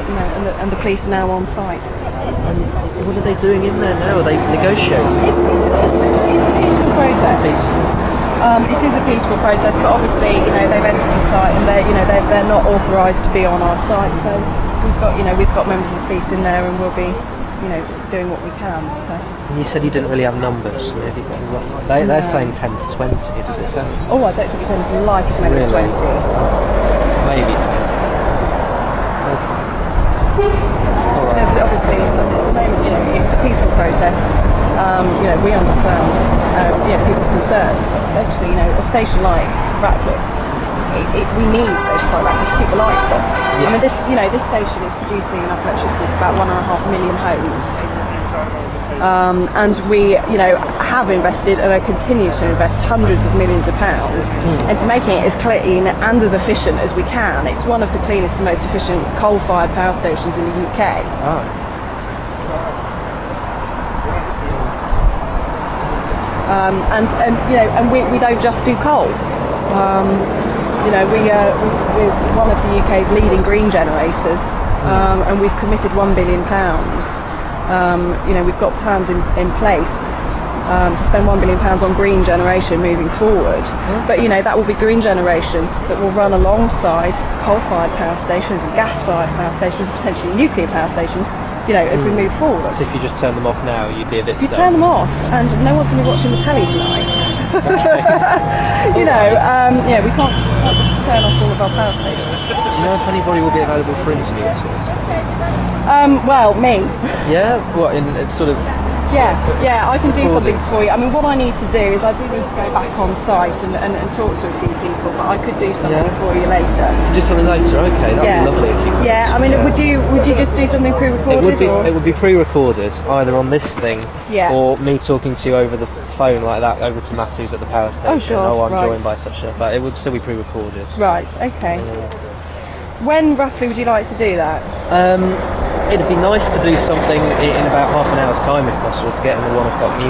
and the police are now on site. What are they doing in there now? Are they negotiating? It's a peaceful protest. It is a peaceful protest, but obviously, they've entered the site and they're not authorised to be on our site. So we've got members of the police in there, and we'll be, doing what we can. So. You said you didn't really have numbers. Maybe they're saying 10 to 20. Does it sound? Oh, I don't think it's anything like as many as 20. Maybe 10. Okay. Obviously, at the moment, it's a peaceful protest. We understand, people's concerns, but essentially, a station like Ratcliffe, we need stations like Ratcliffe to keep the lights on. Yeah. I mean, this station is producing enough electricity for about 1.5 million homes. And we, have invested and are continue to invest hundreds of millions of pounds into making it as clean and as efficient as we can. It's one of the cleanest and most efficient coal-fired power stations in the UK. Oh. And we don't just do coal. We're one of the UK's leading green generators, and we've committed £1 billion. We've got plans in place to spend £1 billion on green generation moving forward. But that will be green generation that will run alongside coal-fired power stations and gas-fired power stations, potentially nuclear power stations. As we move forward. So if you just turn them off now, you'd be a bit stuck. You turn them off, and no one's going to be watching the telly tonight. We can't just turn off all of our power stations. Do you know if anybody will be available for interview at all? Well, me. Yeah? What, in sort of... Yeah, I can do something for you. I mean, what I need to do is I do need to go back on site and talk to a few people, but I could do something for you later. Do something later? Okay, that'd be lovely if you could. Yeah, I mean, would you just do something pre-recorded? It would be pre-recorded, either on this thing or me talking to you over the phone like that, over to Matthew's at the power station. Oh, sure. I'm joined by such a... But it would still be pre-recorded. Right, okay. When roughly would you like to do that? It'd be nice to do something in about half an hour's time if possible, to get in the 1 o'clock news.